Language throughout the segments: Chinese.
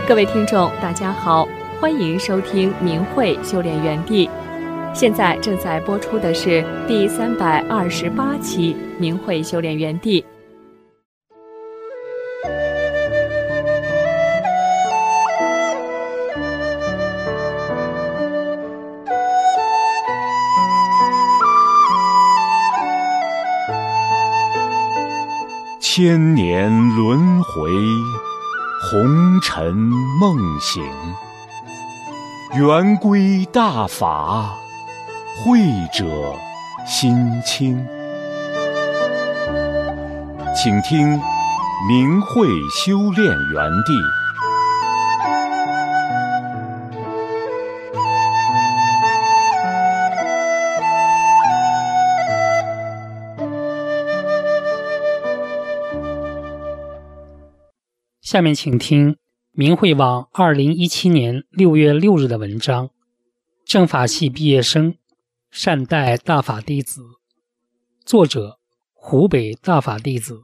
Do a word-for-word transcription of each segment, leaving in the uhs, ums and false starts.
各位听众大家好，欢迎收听明慧修炼园地。现在正在播出的是第三百二十八期明慧修炼园地。 千年轮回，红尘梦醒，圆规大法，慧者心清。请听明慧修炼园地。 下面请听明慧网二零一七年六月六日的文章，政法系毕业生善待大法弟子，作者湖北大法弟子。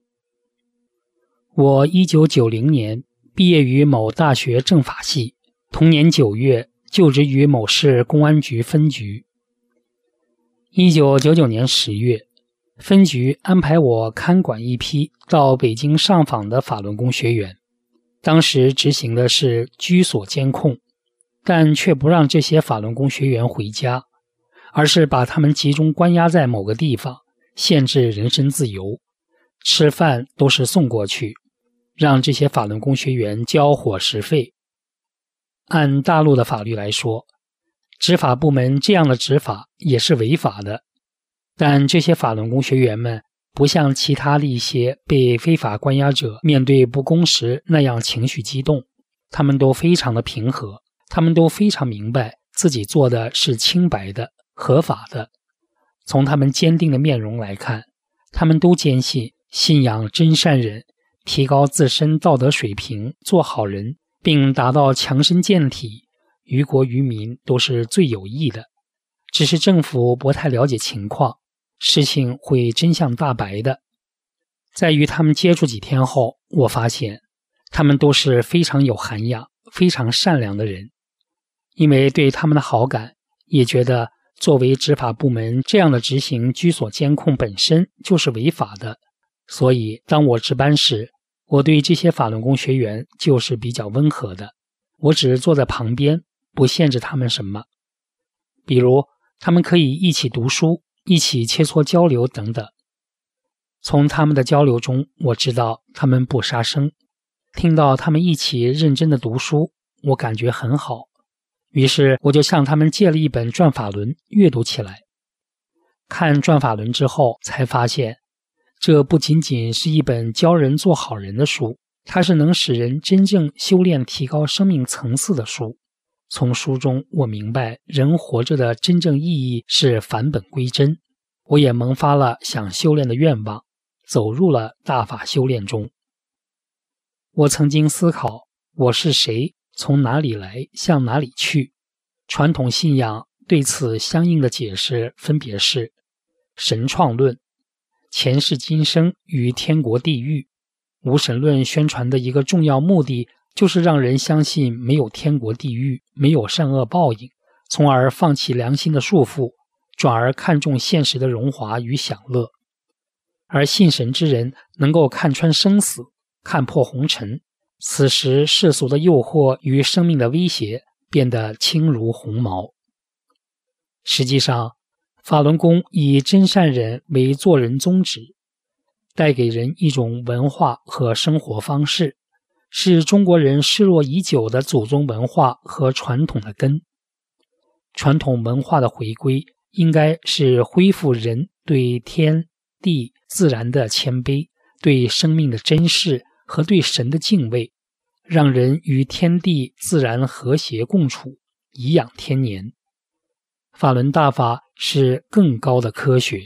我一九九零年毕业于某大学政法系，同年九月就职于某市公安局分局。一九九九年十月，分局安排我看管一批到北京上访的法轮功学员，当时执行的是居所监控，但却不让这些法轮功学员回家，而是把他们集中关押在某个地方，限制人身自由，吃饭都是送过去，让这些法轮功学员交伙食费。按大陆的法律来说，执法部门这样的执法也是违法的，但这些法轮功学员们不像其他的一些被非法关押者面对不公时那样情绪激动，他们都非常的平和，他们都非常明白自己做的是清白的、合法的。从他们坚定的面容来看，他们都坚信信仰真善忍，提高自身道德水平，做好人，并达到强身健体，于国于民都是最有益的。只是政府不太了解情况，事情会真相大白的。在与他们接触几天后，我发现他们都是非常有涵养、非常善良的人。因为对他们的好感，也觉得作为执法部门这样的执行居所监控本身就是违法的，所以当我值班时，我对这些法轮功学员就是比较温和的，我只坐在旁边，不限制他们什么。比如他们可以一起读书，一起切磋交流等等。从他们的交流中，我知道他们不杀生，听到他们一起认真的读书，我感觉很好。于是我就向他们借了一本《转法轮》阅读起来。看《转法轮》之后，才发现这不仅仅是一本教人做好人的书，它是能使人真正修炼提高生命层次的书。从书中我明白人活着的真正意义是返本归真，我也萌发了想修炼的愿望，走入了大法修炼中。我曾经思考我是谁，从哪里来，向哪里去。传统信仰对此相应的解释分别是神创论、前世今生与天国地狱。无神论宣传的一个重要目的就是让人相信没有天国地狱，没有善恶报应，从而放弃良心的束缚，转而看重现实的荣华与享乐。而信神之人能够看穿生死，看破红尘，此时世俗的诱惑与生命的威胁变得轻如鸿毛。实际上，法轮功以真善忍为做人宗旨，带给人一种文化和生活方式，是中国人失落已久的祖宗文化和传统的根。传统文化的回归应该是恢复人对天地自然的谦卑，对生命的珍视和对神的敬畏，让人与天地自然和谐共处，颐养天年。法轮大法是更高的科学。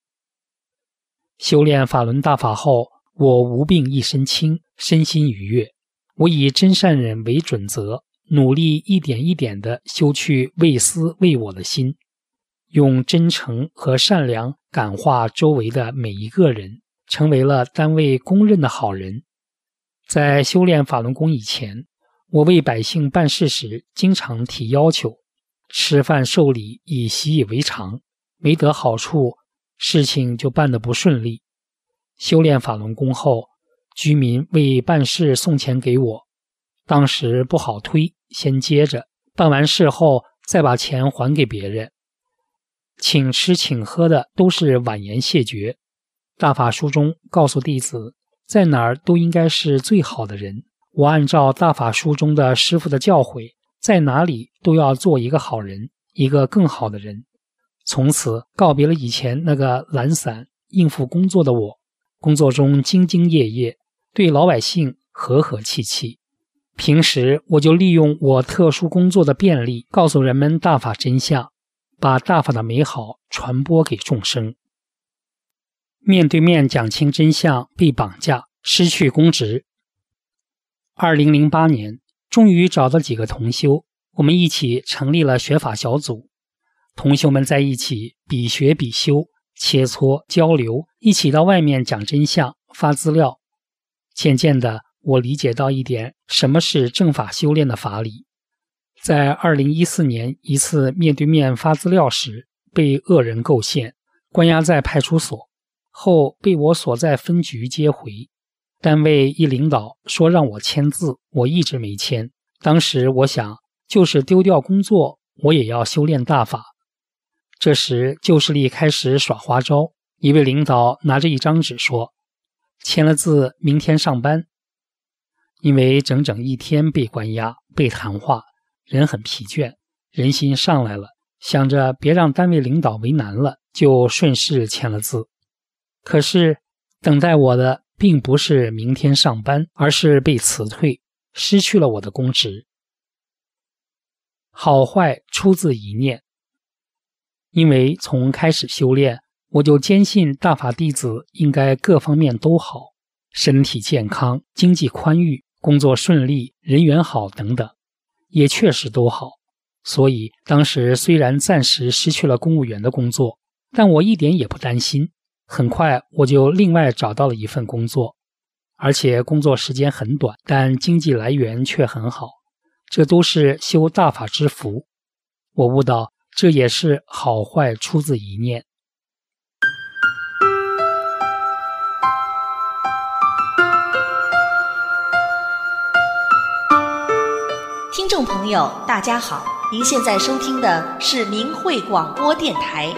修炼法轮大法后，我无病一身轻，身心愉悦。我以真善忍为准则，努力一点一点地修去为私为我的心，用真诚和善良感化周围的每一个人，成为了单位公认的好人。在修炼法轮功以前， 我为百姓办事时经常提要求，吃饭受礼已习以为常，没得好处，事情就办得不顺利。修炼法轮功后，居民为办事送钱给我，当时不好推，先接着，办完事后再把钱还给别人。请吃请喝的都是婉言谢绝。大法书中告诉弟子，在哪儿都应该是最好的人。我按照大法书中的师父的教诲，在哪里都要做一个好人，一个更好的人。从此告别了以前那个懒散应付工作的我，工作中兢兢业业，对老百姓和和气气。平时我就利用我特殊工作的便利，告诉人们大法真相，把大法的美好传播给众生。面对面讲清真相，被绑架，失去公职。二零零八年，终于找到几个同修，我们一起成立了学法小组。同修们在一起比学比修，切磋交流，一起到外面讲真相，发资料。渐渐的，我理解到一点，什么是正法修炼的法理。在二零一四年一次面对面发资料时，被恶人构陷，关押在派出所，后被我所在分局接回。单位一领导说让我签字，我一直没签。当时我想，就是丢掉工作，我也要修炼大法。这时旧势力开始耍花招，一位领导拿着一张纸说，签了字，明天上班。因为整整一天被关押，被谈话，人很疲倦，人心上来了，想着别让单位领导为难了，就顺势签了字。可是等待我的并不是明天上班，而是被辞退，失去了我的公职。好坏出自一念。因为从开始修炼，我就坚信大法弟子应该各方面都好，身体健康，经济宽裕，工作顺利，人缘好等等，也确实都好。所以当时虽然暂时失去了公务员的工作，但我一点也不担心。很快我就另外找到了一份工作，而且工作时间很短，但经济来源却很好，这都是修大法之福。我悟到，这也是好坏出自一念。 听众朋友大家好，您现在收听的是明慧广播电台。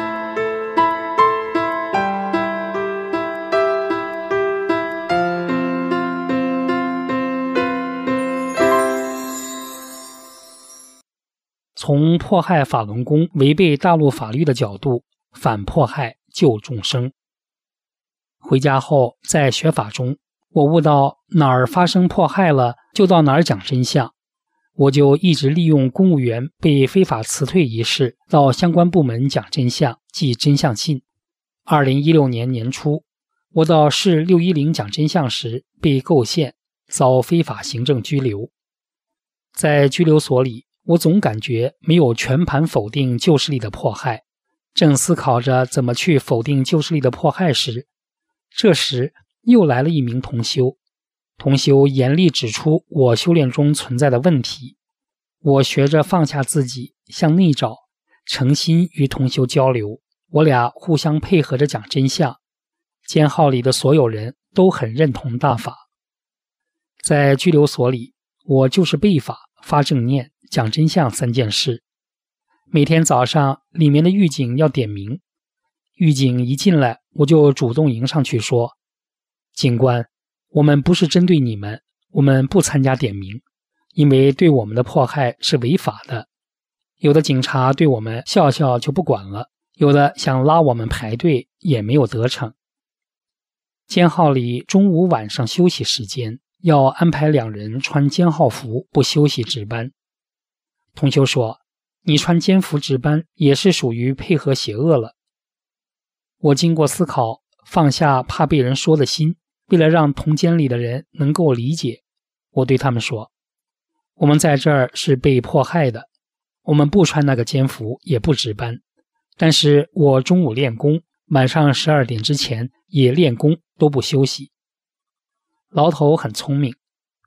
从迫害法轮功违背大陆法律的角度，反迫害救众生。回家后在学法中，我悟到哪儿发生迫害了，就到哪儿讲真相。我就一直利用公务员被非法辞退一事，到相关部门讲真相，寄真相信。二零一六年年初，我到市六一零讲真相时被构陷，遭非法行政拘留。在拘留所里，我总感觉没有全盘否定旧势力的迫害，正思考着怎么去否定旧势力的迫害时，这时又来了一名同修。同修严厉指出我修炼中存在的问题，我学着放下自己，向内找，诚心与同修交流，我俩互相配合着讲真相。监号里的所有人都很认同大法。在拘留所里，我就是背法、发正念、讲真相三件事。每天早上，里面的狱警要点名，狱警一进来，我就主动迎上去说，警官，我们不是针对你们，我们不参加点名，因为对我们的迫害是违法的。有的警察对我们笑笑就不管了，有的想拉我们排队也没有得逞。监号里中午晚上休息时间，要安排两人穿监号服，不休息值班。同修说，你穿监服值班也是属于配合邪恶了。我经过思考，放下怕被人说的心，为了让同监里的人能够理解，我对他们说，我们在这儿是被迫害的，我们不穿那个监服，也不值班，但是我中午练功，晚上十二点之前也练功，都不休息。牢头很聪明，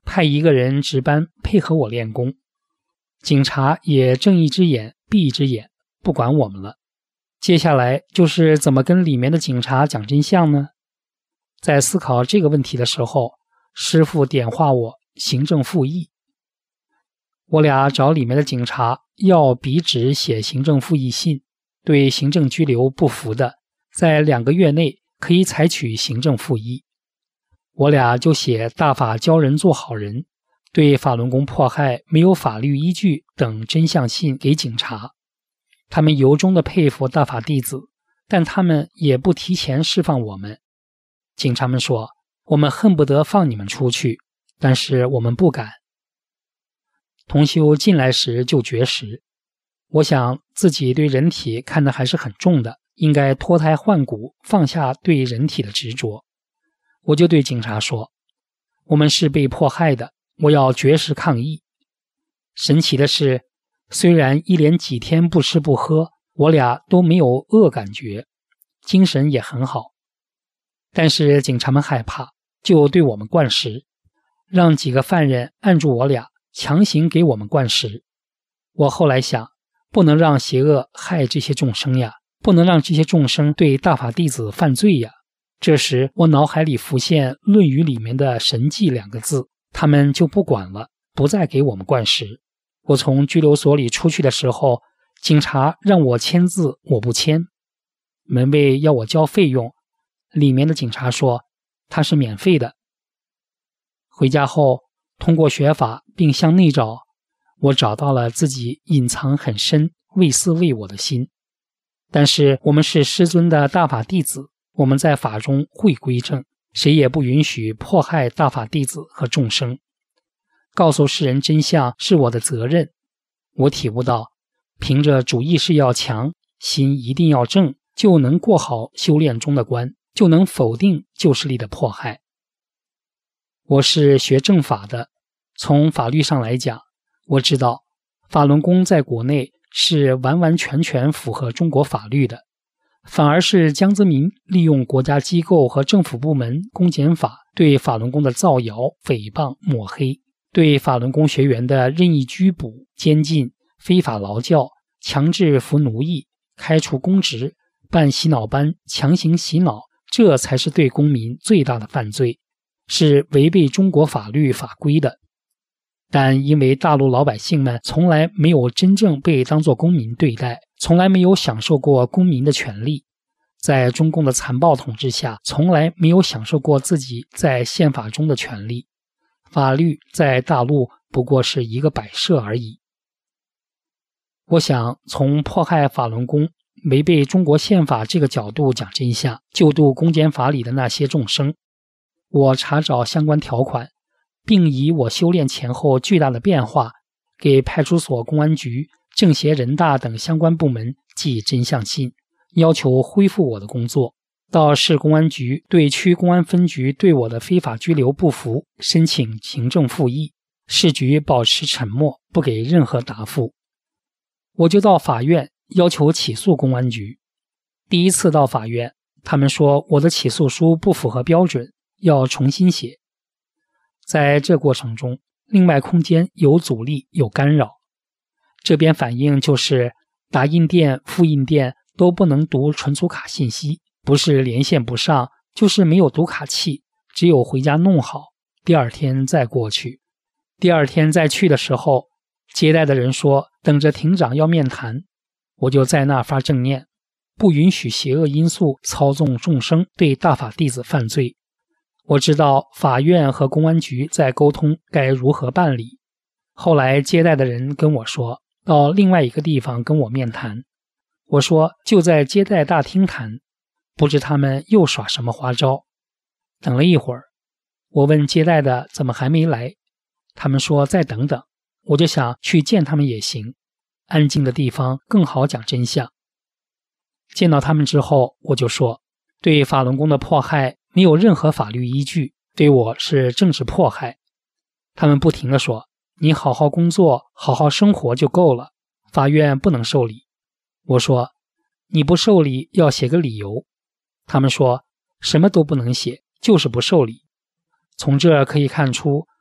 派一个人值班配合我练功。警察也睁一只眼闭一只眼，不管我们了。接下来就是怎么跟里面的警察讲真相呢？在思考这个问题的时候，师傅点化我行政复议。我俩找里面的警察要笔纸写行政复议信，对行政拘留不服的，在两个月内可以采取行政复议。我俩就写大法教人做好人，对法轮功迫害没有法律依据等真相信给警察。他们由衷地佩服大法弟子，但他们也不提前释放我们。警察们说，我们恨不得放你们出去，但是我们不敢。同修进来时就绝食，我想自己对人体看得还是很重的，应该脱胎换骨，放下对人体的执着。我就对警察说，我们是被迫害的，我要绝食抗议。神奇的是，虽然一连几天不吃不喝，我俩都没有饿感觉，精神也很好。但是警察们害怕，就对我们灌食，让几个犯人按住我俩，强行给我们灌食。我后来想，不能让邪恶害这些众生呀，不能让这些众生对大法弟子犯罪呀。这时我脑海里浮现《论语》里面的神迹两个字，他们就不管了，不再给我们灌食。我从拘留所里出去的时候，警察让我签字，我不签。门卫要我交费用，里面的警察说他是免费的。回家后，通过学法并向内找，我找到了自己隐藏很深、为私为我的心。但是我们是师尊的大法弟子，我们在法中会归正，谁也不允许迫害大法弟子和众生。告诉世人真相是我的责任。我体悟到，凭着主意识要强，心一定要正，就能过好修炼中的关，就能否定旧势力的迫害。我是学正法的，从法律上来讲，我知道法轮功在国内是完完全全符合中国法律的，反而是江泽民利用国家机构和政府部门公检法对法轮功的造谣、诽谤、抹黑，对法轮功学员的任意拘捕、监禁、非法劳教、强制服奴役、开除公职、办洗脑班、强行洗脑，这才是对公民最大的犯罪，是违背中国法律法规的。但因为大陆老百姓们从来没有真正被当作公民对待，从来没有享受过公民的权利，在中共的残暴统治下，从来没有享受过自己在宪法中的权利，法律在大陆不过是一个摆设而已。我想从迫害法轮功、违背中国宪法这个角度讲真相，救度公检法里的那些众生。我查找相关条款，并以我修炼前后巨大的变化，给派出所、公安局、政协、人大等相关部门寄真相信，要求恢复我的工作。到市公安局对区公安分局对我的非法拘留不服，申请行政复议，市局保持沉默，不给任何答复。我就到法院要求起诉公安局。第一次到法院，他们说我的起诉书不符合标准，要重新写。在这过程中，另外空间有阻力，有干扰。这边反映就是打印店、复印店都不能读存储卡信息，不是连线不上，就是没有读卡器，只有回家弄好，第二天再过去。第二天再去的时候，接待的人说等着庭长要面谈，我就在那发正念，不允许邪恶因素操纵众生，对大法弟子犯罪。我知道法院和公安局在沟通该如何办理。后来接待的人跟我说到另外一个地方跟我面谈，我说就在接待大厅谈，不知他们又耍什么花招。等了一会儿，我问接待的怎么还没来，他们说再等等，我就想去见他们也行，安静的地方更好讲真相。见到他们之后，我就说对法轮功的迫害没有任何法律依据，对我是政治迫害。他们不停地说你好好工作，好好生活就够了，法院不能受理。我说你不受理要写个理由。他们说什么都不能写，就是不受理。从这可以看出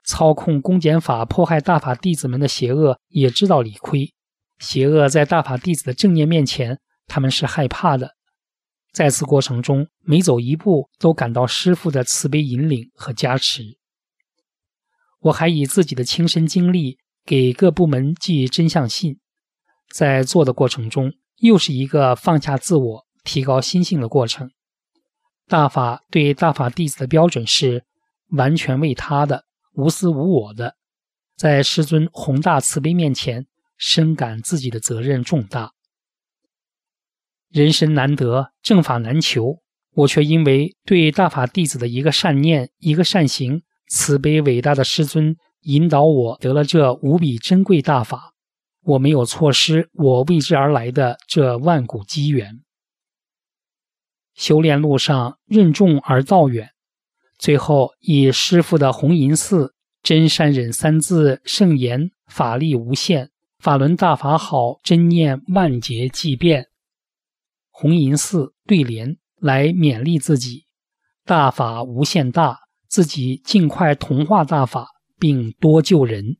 操控公检法迫害大法弟子们的邪恶也知道理亏，邪恶在大法弟子的正念面前，他们是害怕的。在此过程中，每走一步都感到师父的慈悲引领和加持。我还以自己的亲身经历给各部门寄真相信，在做的过程中，又是一个放下自我、提高心性的过程。大法对大法弟子的标准是完全为他的，无私无我的，在师尊宏大慈悲面前，深感自己的责任重大。人生难得，正法难求，我却因为对大法弟子的一个善念、一个善行，慈悲伟大的师尊引导我得了这无比珍贵大法，我没有错失我为之而来的这万古机缘。修炼路上任重而道远，最后以师父的弘淫寺真善忍三字圣言，法力无限，法轮大法好，真念万劫即变。弘淫寺对联来勉励自己，大法无限大，自己尽快同化大法，并多救人。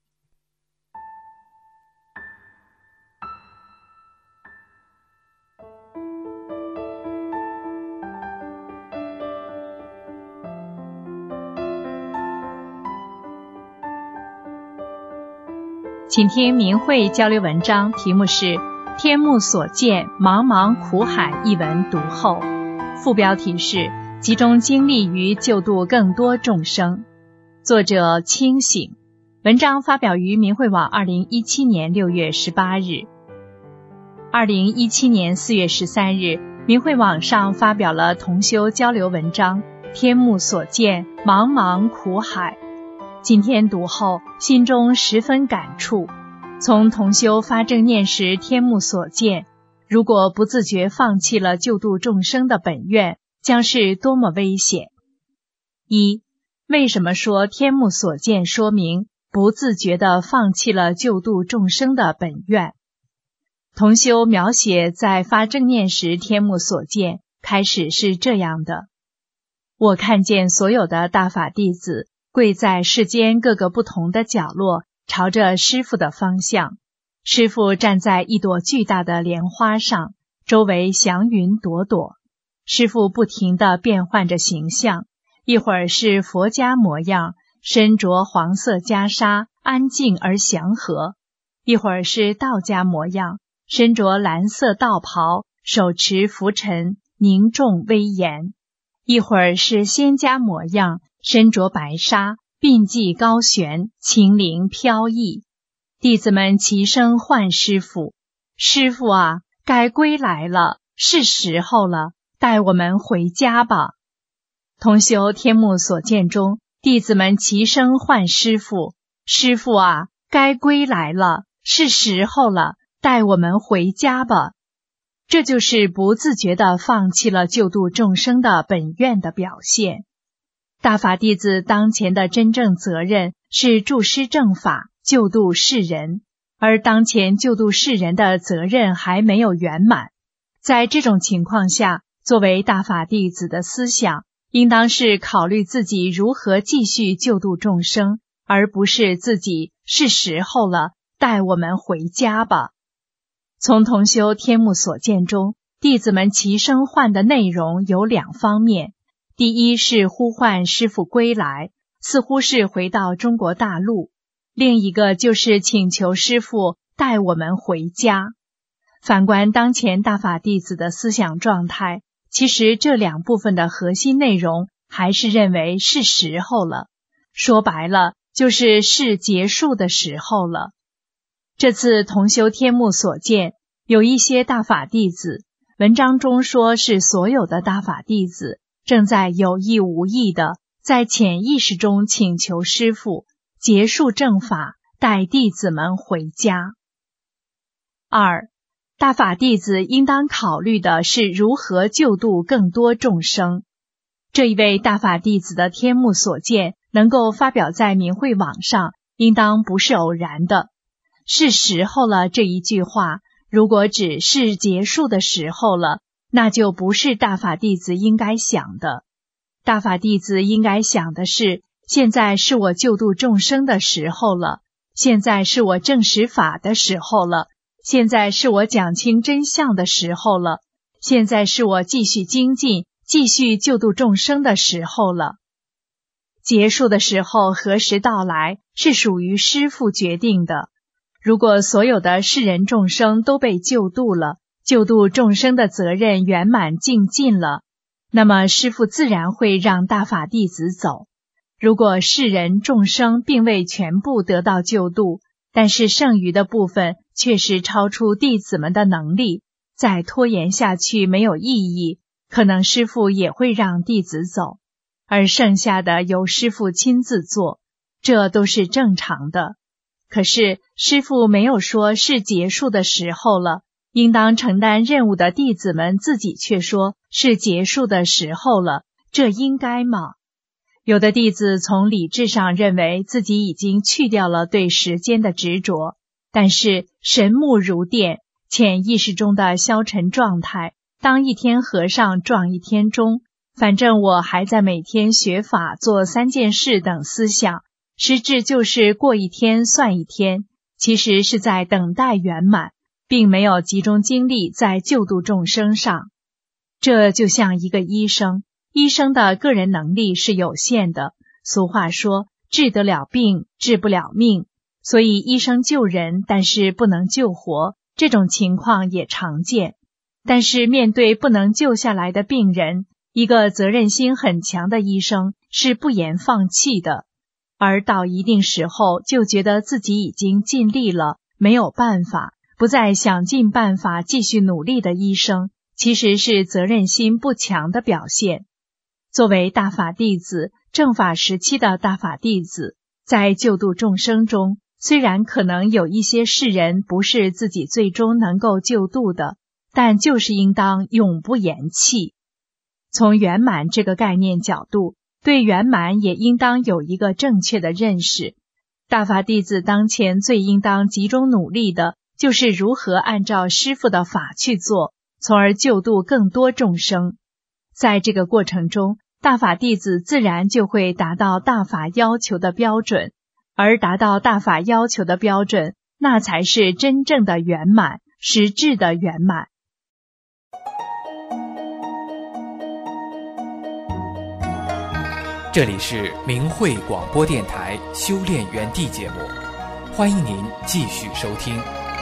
请听明慧交流文章，题目是天目所见，茫茫苦海一文读后，副标题是集中精力于救度更多众生。作者清醒，文章发表于明慧网二零一七年六月十八日。二零一七年四月十三日，明慧网上发表了同修交流文章天目所见，茫茫苦海。今天读后，心中十分感触。从同修发正念时天目所见，如果不自觉放弃了救度众生的本愿，将是多么危险。一、为什么说天目所见说明不自觉地放弃了救度众生的本愿？同修描写在发正念时天目所见，开始是这样的：我看见所有的大法弟子跪在世间各个不同的角落，朝着师父的方向。师父站在一朵巨大的莲花上，周围祥云朵朵。师父不停地变换着形象，一会儿是佛家模样，身着黄色袈裟，安静而祥和；一会儿是道家模样，身着蓝色道袍，手持拂尘，凝重威严；一会儿是仙家模样，身着白纱，鬓髻高悬，轻灵飘逸。弟子们齐声唤师父：师父啊，该归来了，是时候了，带我们回家吧。同修天目所见中，弟子们齐声唤师父：师父啊，该归来了，是时候了，带我们回家吧。这就是不自觉地放弃了救度众生的本愿的表现。大法弟子当前的真正责任是助施正法，救度世人，而当前救度世人的责任还没有圆满。在这种情况下，作为大法弟子的思想，应当是考虑自己如何继续救度众生，而不是自己是时候了，带我们回家吧。从同修天目所见中，弟子们齐声唤的内容有两方面。第一是呼唤师父归来，似乎是回到中国大陆；另一个就是请求师父带我们回家。反观当前大法弟子的思想状态，其实这两部分的核心内容还是认为是时候了，说白了就是是结束的时候了。这次同修天目所见，有一些大法弟子，文章中说是所有的大法弟子，正在有意无意的在潜意识中请求师父结束正法，带弟子们回家。二、大法弟子应当考虑的是如何救度更多众生。这一位大法弟子的天目所见能够发表在明慧网上，应当不是偶然的。是时候了这一句话，如果只是结束的时候了，那就不是大法弟子应该想的。大法弟子应该想的是现在是我救度众生的时候了，现在是我证实法的时候了，现在是我讲清真相的时候了，现在是我继续精进，继续救度众生的时候了。结束的时候何时到来，是属于师父决定的。如果所有的世人众生都被救度了，救度众生的责任圆满尽尽了，那么师父自然会让大法弟子走。如果世人众生并未全部得到救度，但是剩余的部分确实超出弟子们的能力，再拖延下去没有意义，可能师父也会让弟子走，而剩下的由师父亲自做，这都是正常的。可是师父没有说是结束的时候了，应当承担任务的弟子们自己却说是结束的时候了，这应该吗？有的弟子从理智上认为自己已经去掉了对时间的执着，但是神目如电，潜意识中的消沉状态，当一天和尚撞一天钟，反正我还在每天学法做三件事等思想，实质就是过一天算一天，其实是在等待圆满，并没有集中精力在救度众生上。这就像一个医生，医生的个人能力是有限的，俗话说治得了病，治不了命，所以医生救人，但是不能救活，这种情况也常见。但是面对不能救下来的病人，一个责任心很强的医生是不言放弃的，而到一定时候就觉得自己已经尽力了，没有办法，不再想尽办法继续努力的医生，其实是责任心不强的表现。作为大法弟子，正法时期的大法弟子，在救度众生中，虽然可能有一些世人不是自己最终能够救度的，但就是应当永不言弃。从圆满这个概念角度，对圆满也应当有一个正确的认识。大法弟子当前最应当集中努力的，就是如何按照师父的法去做，从而救度更多众生。在这个过程中，大法弟子自然就会达到大法要求的标准，而达到大法要求的标准，那才是真正的圆满，实质的圆满。 这里是明慧广播电台修炼园地节目，欢迎您继续收听。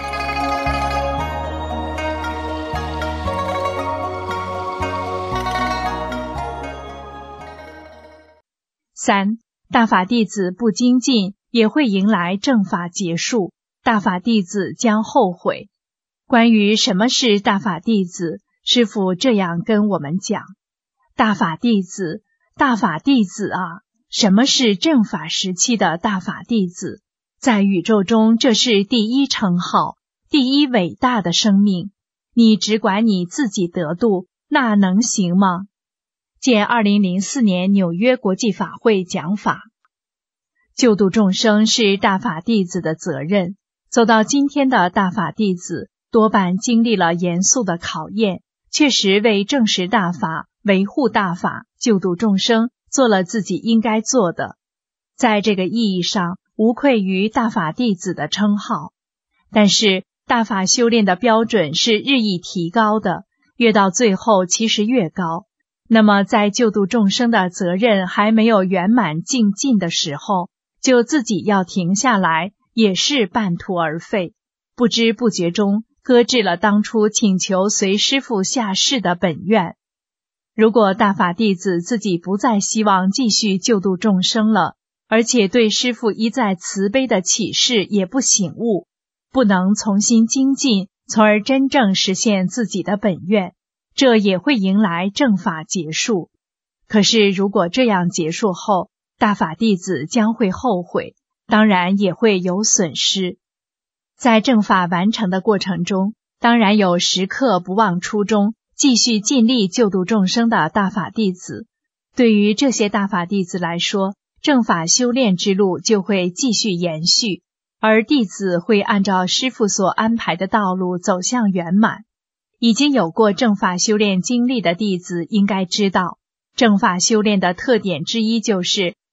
三、大法弟子不精进，也会迎来正法结束，大法弟子将后悔。关于什么是大法弟子，师父这样跟我们讲：大法弟子，大法弟子啊，什么是正法时期的大法弟子？在宇宙中，这是第一称号，第一伟大的生命。你只管你自己得度，那能行吗？见二零零四年纽约国际法会讲法。救度众生是大法弟子的责任，走到今天的大法弟子多半经历了严肃的考验，确实为证实大法、维护大法、救度众生做了自己应该做的，在这个意义上无愧于大法弟子的称号。但是大法修炼的标准是日益提高的，越到最后其实越高。那么在救度众生的责任还没有圆满尽尽的时候，就自己要停下来，也是半途而废，不知不觉中搁置了当初请求随师父下世的本愿。如果大法弟子自己不再希望继续救度众生了，而且对师父一再慈悲的启示也不醒悟，不能重新精进，从而真正实现自己的本愿，这也会迎来正法结束。可是如果这样结束后，大法弟子将会后悔，当然也会有损失。在正法完成的过程中，当然有时刻不忘初衷，继续尽力救度众生的大法弟子。对于这些大法弟子来说，正法修炼之路就会继续延续，而弟子会按照师父所安排的道路走向圆满。已经有过正法修炼经历的弟子应该知道，正法修炼的特点之一就是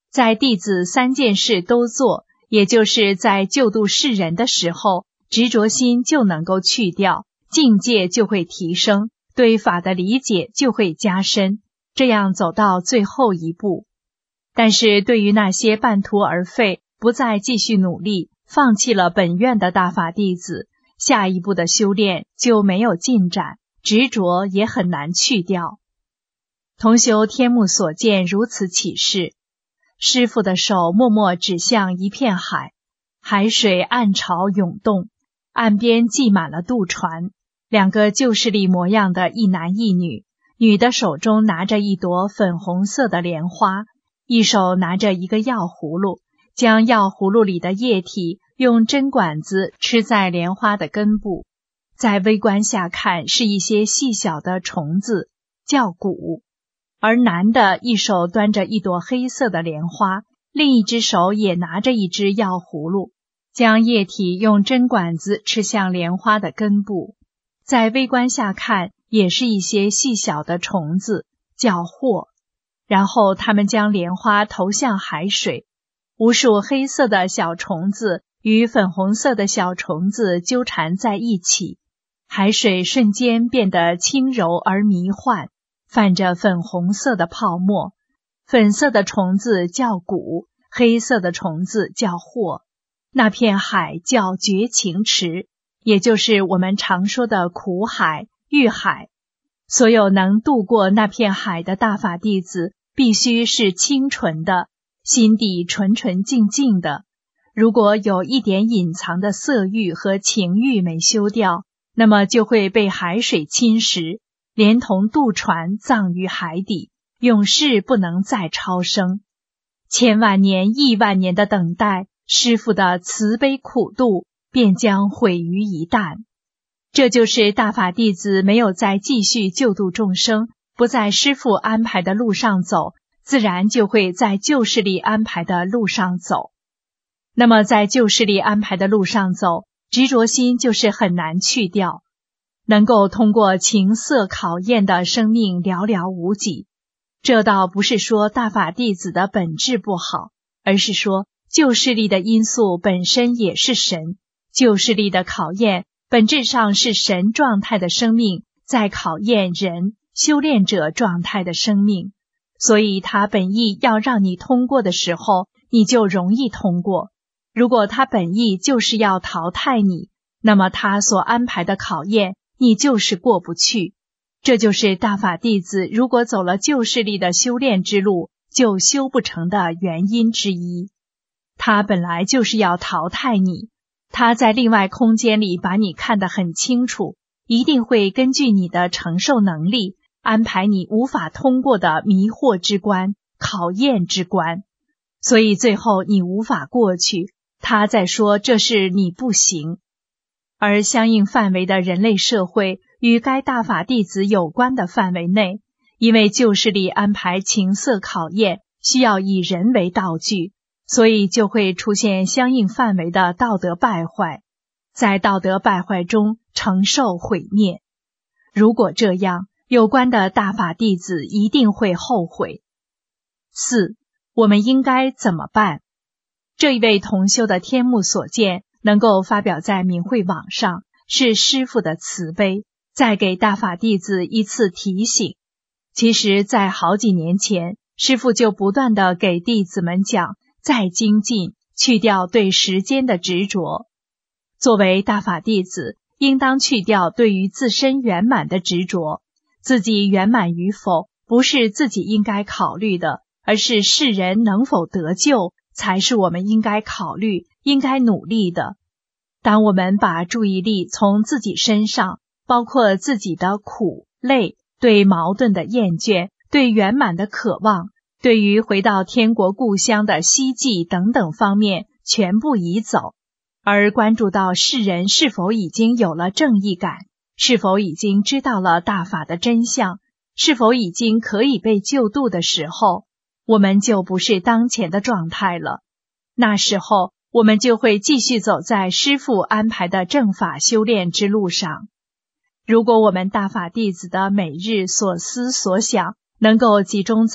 在弟子三件事都做，也就是在救度世人的时候，执着心就能够去掉，境界就会提升，对法的理解就会加深，这样走到最后一步。但是对于那些半途而废，不再继续努力，放弃了本愿的大法弟子，下一步的修炼就没有进展，执着也很难去掉。同修天目所见如此启示，师父的手默默指向一片海，海水暗潮涌动，岸边系满了渡船，两个旧势力模样的一男一女，女的手中拿着一朵粉红色的莲花，一手拿着一个药葫芦，将药葫芦里的液体用针管子吃在莲花的根部，在微观下看是一些细小的虫子，叫蛊。而男的一手端着一朵黑色的莲花，另一只手也拿着一只药葫芦，将液体用针管子吃向莲花的根部，在微观下看也是一些细小的虫子，叫惑。然后他们将莲花投向海水，无数黑色的小虫子与粉红色的小虫子纠缠在一起，海水瞬间变得轻柔而迷幻，泛着粉红色的泡沫，粉色的虫子叫蛊，黑色的虫子叫惑。那片海叫绝情池，也就是我们常说的苦海、欲海。所有能渡过那片海的大法弟子，必须是清纯的，心底纯纯净净的。如果有一点隐藏的色欲和情欲没修掉，那么就会被海水侵蚀，连同渡船葬于海底，永世不能再超生。千万年亿万年的等待，师父的慈悲苦度便将毁于一旦。这就是大法弟子没有再继续救度众生，不在师父安排的路上走，自然就会在旧势力安排的路上走。那么在旧势力安排的路上走，执着心就是很难去掉。能够通过情色考验的生命寥寥无几。这倒不是说大法弟子的本质不好，而是说旧势力的因素本身也是神，旧势力的考验本质上是神状态的生命在考验人修炼者状态的生命，所以他本意要让你通过的时候，你就容易通过。如果他本意就是要淘汰你，那么他所安排的考验你就是过不去。这就是大法弟子如果走了旧势力的修炼之路就修不成的原因之一。他本来就是要淘汰你，他在另外空间里把你看得很清楚，一定会根据你的承受能力安排你无法通过的迷惑之关、考验之关。所以最后你无法过去，他在说这是你不行。而相应范围的人类社会与该大法弟子有关的范围内，因为旧势力安排情色考验需要以人为道具，所以就会出现相应范围的道德败坏，在道德败坏中承受毁灭。如果这样，有关的大法弟子一定会后悔。四，我们应该怎么办？这一位同修的天目所见能够发表在明慧网上，是师父的慈悲，再给大法弟子一次提醒。其实在好几年前，师父就不断地给弟子们讲，再精进，去掉对时间的执着。作为大法弟子，应当去掉对于自身圆满的执着。自己圆满与否，不是自己应该考虑的，而是世人能否得救，才是我们应该考虑、应该努力的。当我们把注意力从自己身上，包括自己的苦、累、对矛盾的厌倦、对圆满的渴望、对于回到天国故乡的希冀等等方面全部移走，而关注到世人是否已经有了正义感，是否已经知道了大法的真相，是否已经可以被救度的时候，我们就不是当前的状态了。那时候我们就会继续走在师父安排的正法修炼之路上。如果我们大法弟子的每日所思所想能够集中在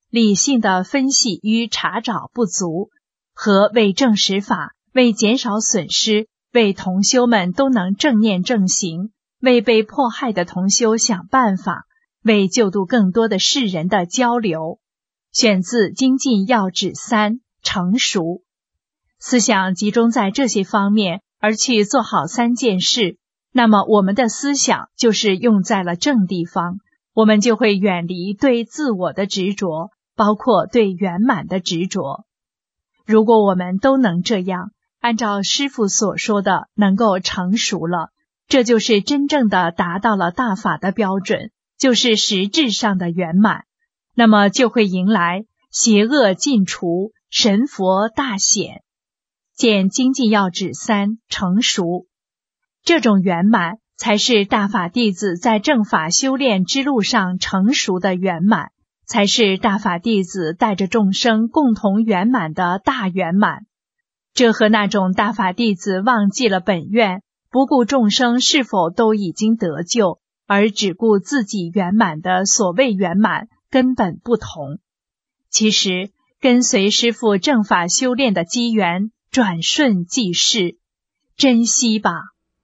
理性的分析与查找不足，和为证实法、为减少损失、为同修们都能正念正行、为被迫害的同修想办法、为救度更多的世人的交流。选自《精进要旨三》成熟。思想集中在这些方面，而去做好三件事，那么我们的思想就是用在了正地方，我们就会远离对自我的执着，包括对圆满的执着。如果我们都能这样，按照师父所说的能够成熟了，这就是真正的达到了大法的标准，就是实质上的圆满，那么就会迎来邪恶尽除，神佛大显。见精进要旨三成熟。这种圆满才是大法弟子在正法修炼之路上成熟的圆满，才是大法弟子带着众生共同圆满的大圆满。这和那种大法弟子忘记了本愿，不顾众生是否都已经得救，而只顾自己圆满的所谓圆满根本不同。其实跟随师父正法修炼的机缘转瞬即逝，珍惜吧。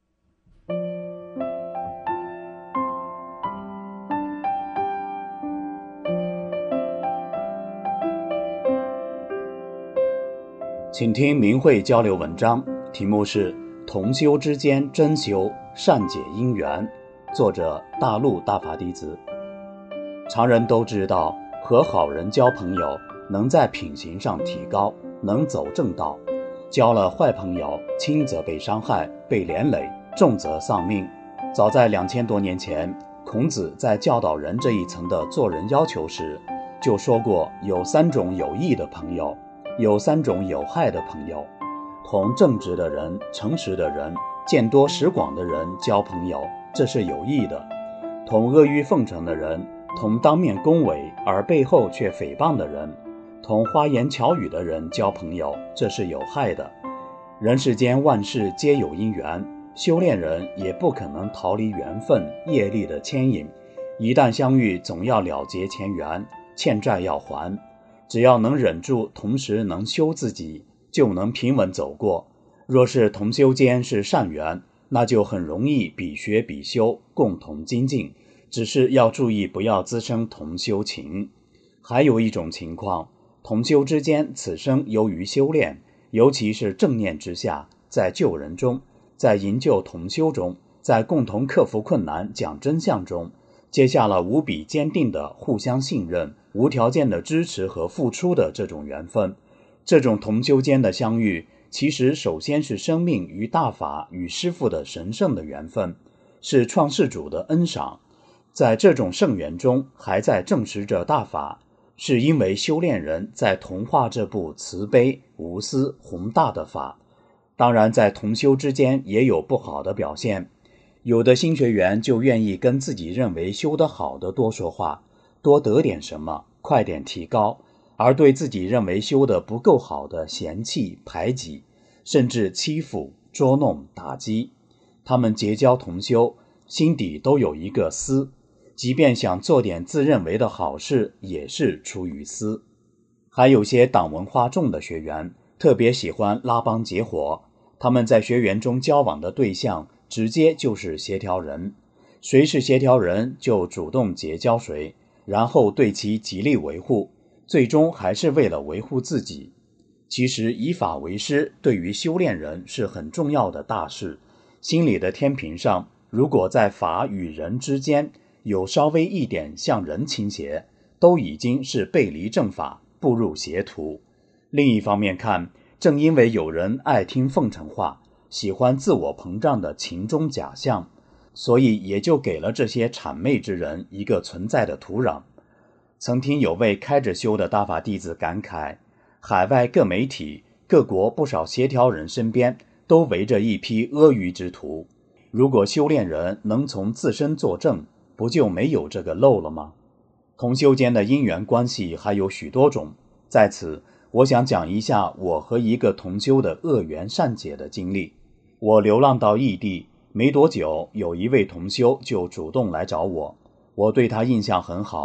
请听明慧交流文章，题目是同修之间真修，善解因缘，作者大陆大法弟子。常人都知道，和好人交朋友能在品行上提高，能走正道。交了坏朋友，轻则被伤害、被连累，重则丧命。早在两千多年前，孔子在教导人这一层的做人要求时，就说过有三种有益的朋友，有三种有害的朋友。同正直的人、诚实的人、见多识广的人交朋友，这是有益的；同阿谀奉承的人，同当面恭维而背后却诽谤的人，同花言巧语的人交朋友，这是有害的。人世间万事皆有因缘，修炼人也不可能逃离缘分业力的牵引，一旦相遇，总要了结前缘，欠债要还。只要能忍住，同时能修自己，就能平稳走过。若是同修间是善缘，那就很容易比学比修，共同精进，只是要注意不要滋生同修情。还有一种情况，同修之间此生由于修炼，尤其是正念之下，在救人中，在营救同修中，在共同克服困难讲真相中，结下了无比坚定的互相信任、无条件的支持和付出的这种缘分。这种同修间的相遇，其实首先是生命与大法与师父的神圣的缘分，是创世主的恩赏。在这种圣缘中，还在证实着大法，是因为修炼人在同化这部慈悲、无私、宏大的法。当然，在同修之间也有不好的表现，有的新学员就愿意跟自己认为修得好的多说话，多得点什么，快点提高，而对自己认为修得不够好的嫌弃、排挤，甚至欺负、捉弄、打击。他们结交同修，心底都有一个私，即便想做点自认为的好事，也是出于私。还有些党文化重的学员，特别喜欢拉帮结伙，他们在学员中交往的对象，直接就是协调人，谁是协调人就主动结交谁，然后对其极力维护，最终还是为了维护自己。其实以法为师对于修炼人是很重要的大事，心理的天平上，如果在法与人之间有稍微一点向人倾斜，都已经是背离正法，步入邪途。另一方面看，正因为有人爱听奉承话，喜欢自我膨胀的情中假象，所以也就给了这些谄媚之人一个存在的土壤。曾听有位开着修的大法弟子感慨，海外各媒体、各国不少协调人身边都围着一批阿谀之徒。如果修炼人能从自身作证，不就没有这个漏了吗？同修间的因缘关系还有许多种，在此我想讲一下我和一个同修的恶缘善解的经历。我流浪到异地没多久，有一位同修就主动来找我，我对他印象很好，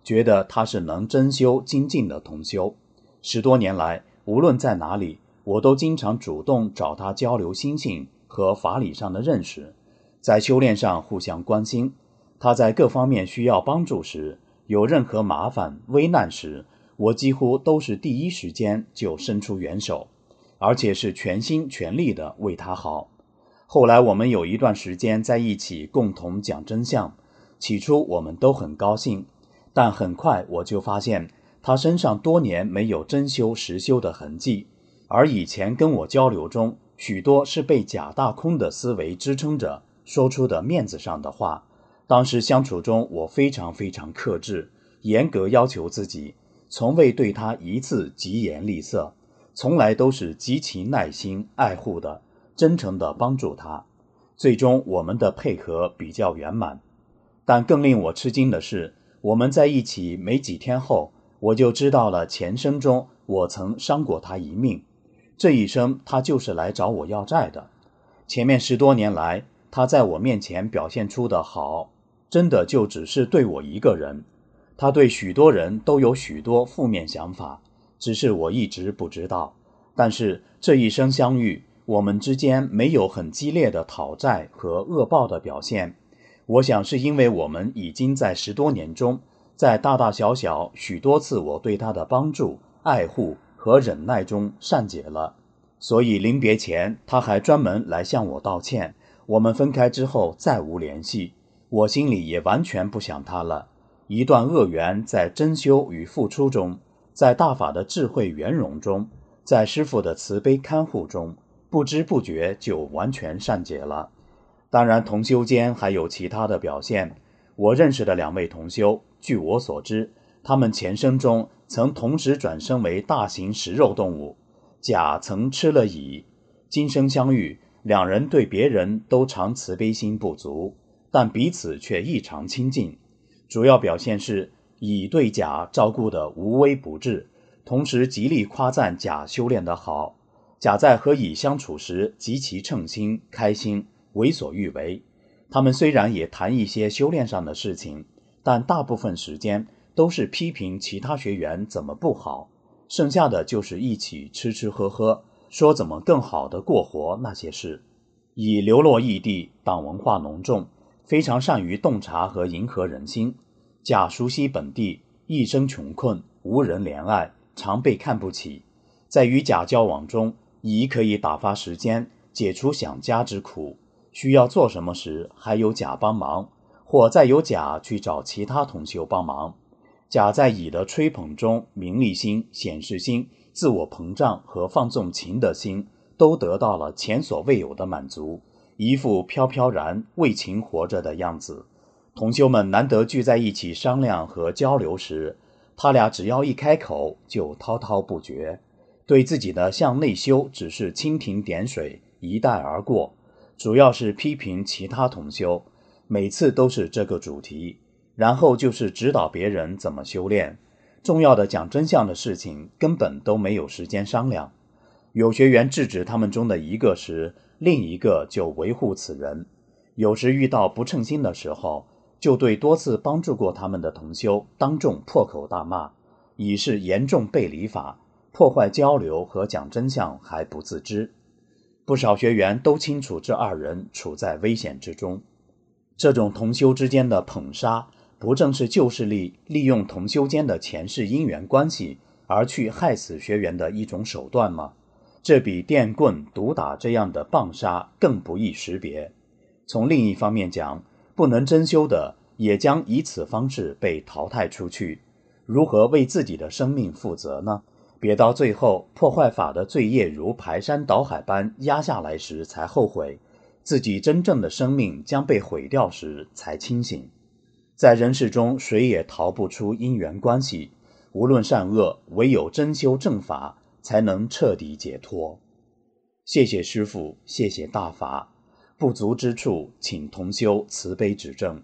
觉得他是能真修精进的同修。十多年来，无论在哪里，我都经常主动找他交流心性和法理上的认识，在修炼上互相关心。他在各方面需要帮助时，有任何麻烦危难时，我几乎都是第一时间就伸出援手，而且是全心全力的为他好。后来我们有一段时间在一起共同讲真相，起初我们都很高兴，但很快我就发现他身上多年没有真修实修的痕迹，而以前跟我交流中，许多是被假大空的思维支撑着说出的面子上的话。当时相处中，我非常非常克制，严格要求自己，从未对他一次疾言厉色，从来都是极其耐心爱护的，真诚地帮助他。最终我们的配合比较圆满。但更令我吃惊的是，我们在一起没几天后，我就知道了前生中我曾伤过他一命，这一生他就是来找我要债的。前面十多年来，他在我面前表现出的好，真的就只是对我一个人。他对许多人都有许多负面想法，只是我一直不知道。但是这一生相遇，我们之间没有很激烈的讨债和恶报的表现。我想是因为我们已经在十多年中，在大大小小许多次我对他的帮助、爱护和忍耐中善解了。所以临别前，他还专门来向我道歉。我们分开之后再无联系，我心里也完全不想他了。一段恶缘在真修与付出中，在大法的智慧圆融中，在师父的慈悲看护中，不知不觉就完全善解了。当然同修间还有其他的表现。我认识的两位同修，据我所知，他们前生中曾同时转生为大型食肉动物，甲曾吃了乙。今生相遇，两人对别人都常慈悲心不足，但彼此却异常亲近。主要表现是乙对甲照顾得无微不至，同时极力夸赞甲修炼得好。甲在和乙相处时极其称心开心，为所欲为。他们虽然也谈一些修炼上的事情，但大部分时间都是批评其他学员怎么不好，剩下的就是一起吃吃喝喝，说怎么更好的过活那些事。乙流落异地，党文化浓重，非常善于洞察和迎合人心。甲熟悉本地，一生穷困，无人怜爱，常被看不起。在与甲交往中，乙可以打发时间，解除想家之苦，需要做什么时还有甲帮忙，或再由甲去找其他同修帮忙。甲在乙的吹捧中，名利心、显示心、自我膨胀和放纵情的心都得到了前所未有的满足，一副飘飘然为情活着的样子。同修们难得聚在一起商量和交流时，他俩只要一开口就滔滔不绝，对自己的向内修只是蜻蜓点水，一带而过，主要是批评其他同修，每次都是这个主题，然后就是指导别人怎么修炼。重要的讲真相的事情根本都没有时间商量。有学员制止他们中的一个时，另一个就维护此人。有时遇到不称心的时候，就对多次帮助过他们的同修当众破口大骂，以示严重背离法，破坏交流和讲真相还不自知。不少学员都清楚这二人处在危险之中。这种同修之间的捧杀，不正是旧势力利用同修间的前世因缘关系而去害死学员的一种手段吗？这比电棍、毒打这样的棒杀更不易识别。从另一方面讲，不能真修的也将以此方式被淘汰出去，如何为自己的生命负责呢？别到最后破坏法的罪业如排山倒海般压下来时才后悔，自己真正的生命将被毁掉时才清醒。在人世中谁也逃不出因缘关系，无论善恶，唯有真修正法才能彻底解脱。谢谢师父，谢谢大法，不足之处请同修慈悲指正。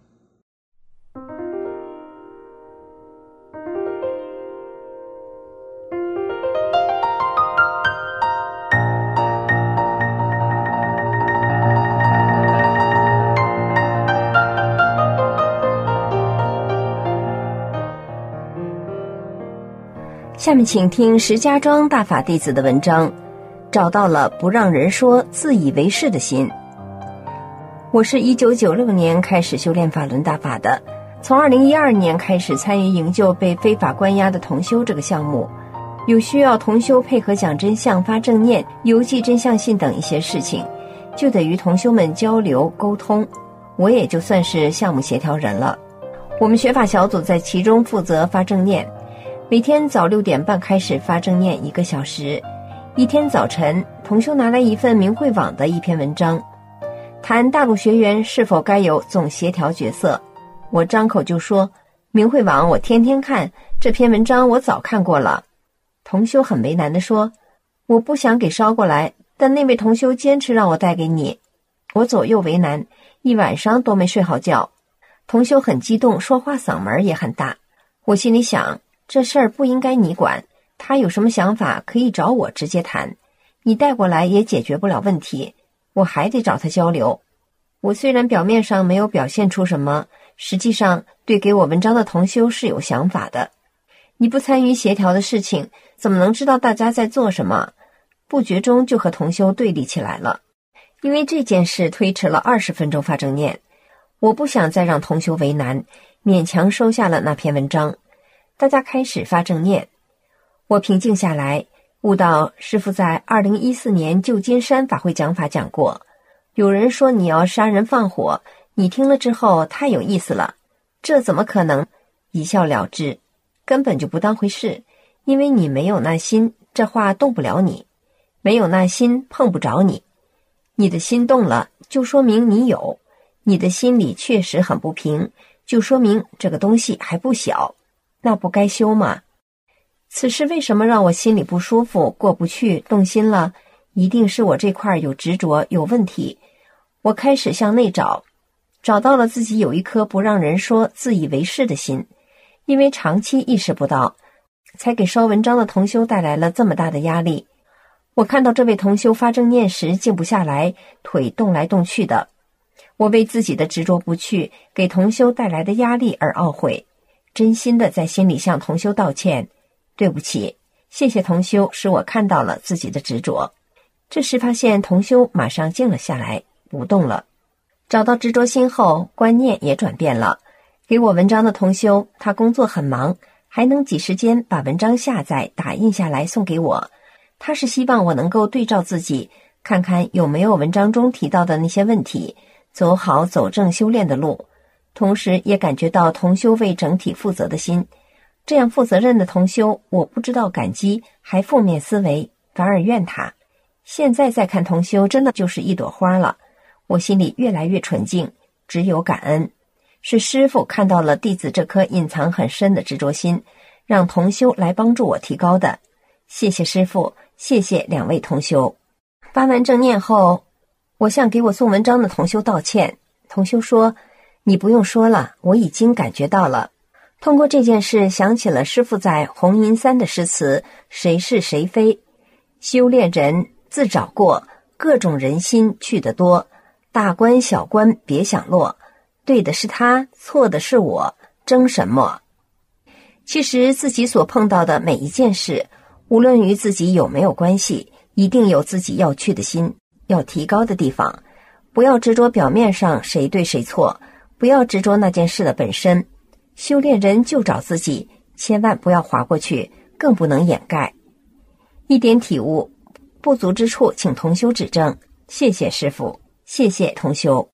下面请听石家庄大法弟子的文章，找到了不让人说自以为是的心。我是一九九六年开始修炼法轮大法的，从二零一二年开始参与营救被非法关押的同修这个项目，有需要同修配合讲真相、发正念、邮寄真相信等一些事情，就得与同修们交流沟通，我也就算是项目协调人了。我们学法小组在其中负责发正念，每天早六点半开始发正念一个小时。一天早晨，同修拿来一份明慧网的一篇文章，谈大陆学员是否该有总协调角色。我张口就说，明慧网我天天看，这篇文章我早看过了。同修很为难地说，我不想给捎过来，但那位同修坚持让我带给你。我左右为难，一晚上都没睡好觉。同修很激动，说话嗓门也很大。我心里想，这事儿不应该你管，他有什么想法可以找我直接谈，你带过来也解决不了问题，我还得找他交流。我虽然表面上没有表现出什么，实际上对给我文章的同修是有想法的。你不参与协调的事情，怎么能知道大家在做什么？不觉中就和同修对立起来了。因为这件事推迟了二十分钟发正念，我不想再让同修为难，勉强收下了那篇文章。大家开始发正念，我平静下来，悟到师父在二零一四年旧金山法会讲法讲过，有人说你要杀人放火，你听了之后太有意思了，这怎么可能？一笑了之，根本就不当回事，因为你没有那心，这话动不了你，没有那心碰不着你。你的心动了，就说明你有，你的心里确实很不平，就说明这个东西还不小，那不该修吗？此事为什么让我心里不舒服，过不去，动心了？一定是我这块有执着，有问题。我开始向内找，找到了自己有一颗不让人说自以为是的心，因为长期意识不到，才给烧文章的同修带来了这么大的压力。我看到这位同修发正念时静不下来，腿动来动去的，我为自己的执着不去，给同修带来的压力而懊悔，真心的在心里向同修道歉，对不起，谢谢同修，使我看到了自己的执着。这时发现同修马上静了下来，不动了。找到执着心后，观念也转变了。给我文章的同修，他工作很忙，还能挤时间把文章下载打印下来送给我。他是希望我能够对照自己，看看有没有文章中提到的那些问题，走好走正修炼的路。同时也感觉到同修为整体负责的心。这样负责任的同修，我不知道感激，还负面思维，反而怨他。现在再看同修，真的就是一朵花了。我心里越来越纯净，只有感恩。是师父看到了弟子这颗隐藏很深的执着心，让同修来帮助我提高的。谢谢师父，谢谢两位同修。发完正念后，我向给我送文章的同修道歉。同修说，你不用说了，我已经感觉到了。通过这件事，想起了师父在红银三的诗词，谁是谁非，修炼人自找过，各种人心去得多，大官小官别想落，对的是他，错的是我，争什么？其实自己所碰到的每一件事，无论与自己有没有关系，一定有自己要去的心，要提高的地方。不要执着表面上谁对谁错，不要执着那件事的本身。修炼人就找自己，千万不要划过去，更不能掩盖。一点体悟，不足之处请同修指正。谢谢师父，谢谢同修。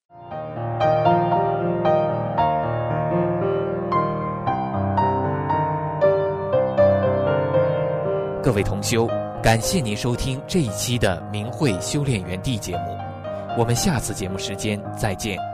各位同修，感谢您收听这一期的明慧修炼园地节目，我们下次节目时间再见。